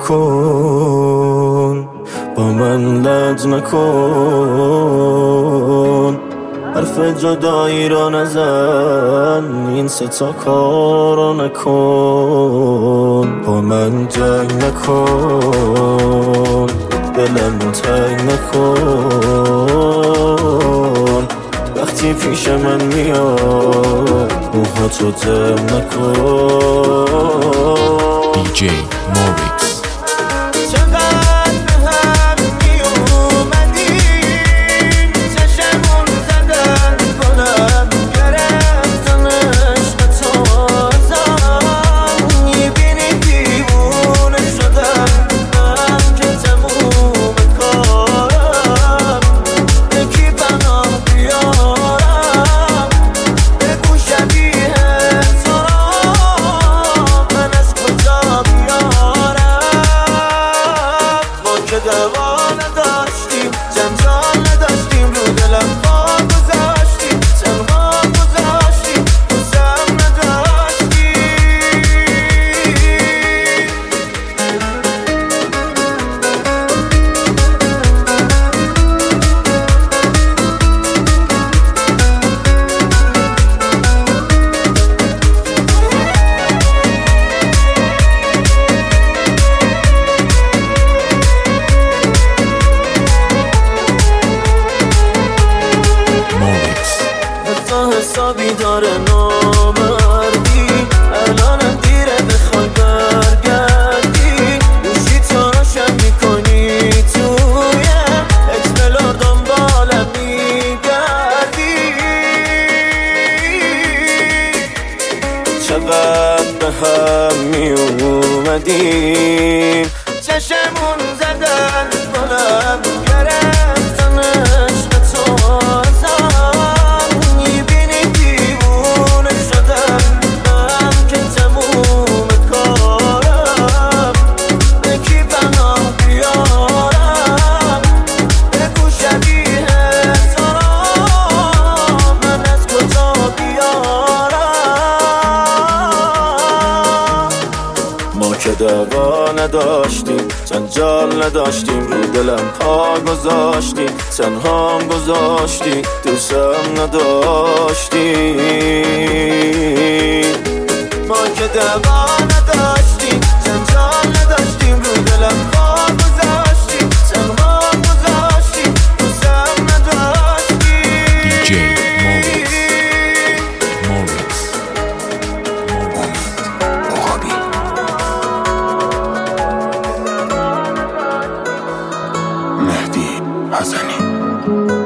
نکن، با من لج نکن، حرف جدایی را نزن، این ستا کارا نکن. با من جنگ نکن، دلمو تنگ نکن، وقتی پیش من میاد موهاتو جمع نکن. DJ Morix. دوا نداشتیم، جنجال نداشتیم، رو دلم پا گذاشتیم، تنها گذاشتیم، دوستم نداشتیم. حسابی داره نامردی، الانم دیره بخوای برگردی، گوشی تو روشن میکنی تویم، اکسپلور دنبالم میگردی. چقدر به هم میومدیم، چشمون زدن گلم گرفتن عشق تو ازم، میبینی دیوونه شدم من که تموم کارم، به کی پناه بیارم، بگو شبیه تو را من از کجا بیارم. ما که دوا نداشتیم، جنجال نداشتیم، رو دلم پا گذاشتی، تنهام گذاشتی، دوستم نداشتی. ما که دوا نداشتیم، جنجال نداشتیم، رو دلم پا گذاشتی، تنهام گذاشتی، دوستم نداشتی. DJ Morix. Morix. عقابی مهدی حسنی.